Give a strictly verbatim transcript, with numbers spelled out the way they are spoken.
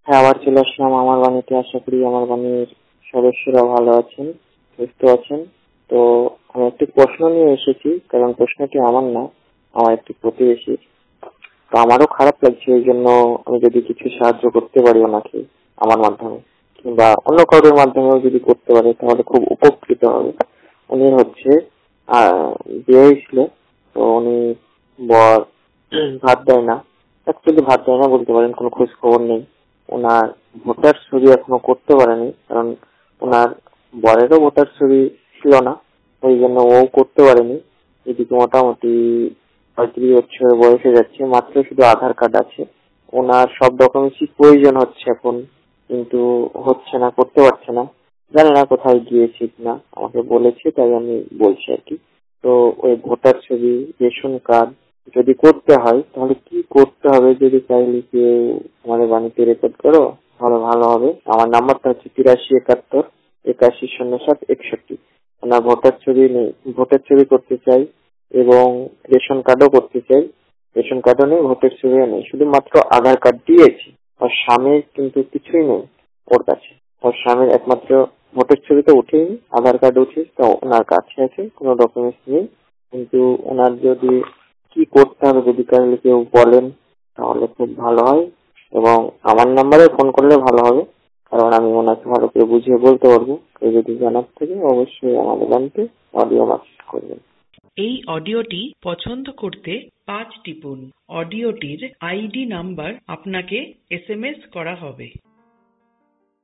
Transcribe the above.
হ্যাঁ, আবার চলে আসলাম আমার বাণীতে। আশা করি আমার বাণীর সদস্যরা ভালো আছেন, সুস্থ আছেন। তো আমি একটি প্রশ্ন নিয়ে এসেছি, কারণ প্রশ্নটি আমার না, আমার একটি প্রতিবেশীর। তো আমারও খারাপ লাগছে, এই জন্য আমি যদি কিছু সাহায্য করতে পারি ওনাকে আমার মাধ্যমে, কিংবা অন্য কারোর মাধ্যমেও যদি করতে পারে তাহলে খুব উপকৃত হবে। উনি হচ্ছে আহ বিয়ে হয়েছিল, তো উনি বর ভাত দেয় না, অ্যাকচুয়ালি ভাত দেয় না বলতে পারেন, কোনো খোঁজ খবর নেই। ওনার ভোটার ছবি এখনো করতে পারেনি, কারণ ওনার বরেরও ভোটার ছবি ছিল না, ওই জন্য ও করতে পারেনি। এদিকে মোটামুটি পঁয়ত্রিশ বছর বয়সে যাচ্ছে, মাত্র শুধু আধার কার্ড আছে। ওনার সব ডকুমেন্টসই প্রয়োজন হচ্ছে এখন, কিন্তু হচ্ছে না, করতে পারছে না। জানি না কোথায় গিয়েছে কিনা, আমাকে বলেছে, তাই আমি বলছি আর কি। তো ওই ভোটার ছবি, রেশন কার্ড যদি করতে হয় তাহলে কি করতে হবে, যদি চাইলে কেউ আমাদের বাণীতে রেকর্ড করো তাহলে ভালো হবে। আমার নাম্বারটা হচ্ছে তিরাশি একাত্তর একাশি শূন্য সাত একষট্টি। ওনার ভোটার ছবি নেই, ভোটার ছবি করতে চাই এবং রেশন কার্ডও করতে চাই। রেশন কার্ডও নেই, ভোটার ছবিও নেই, শুধুমাত্র আধার কার্ড দিয়েছি। ওর স্বামীর কিন্তু কিছুই নেই ওর কাছে। ওর স্বামীর একমাত্র ভোটার ছবি তো উঠেনি, আধার কার্ড উঠে, তো ওনার কাছে আছে, কোনো ডকুমেন্টস নেই। কিন্তু ওনার যদি কি করতে হবে যদি কাইন্ডলি কেউ বলেন তাহলে খুব ভালো হয়, এবং আমার নাম্বারে ফোন করলে ভালো হবে, কারণ আমি ওনাকে ভালো করে বুঝিয়ে বলতে পারবো। কেউ যদি জানার থেকে অবশ্যই আমাদের বাড়িতে অডিও মেসেজ করবেন। এই অডিওটি পছন্দ করতে পাঁচ টিপুন। অডিওটির আইডি নাম্বার আপনাকে এস এম এস করা হবে।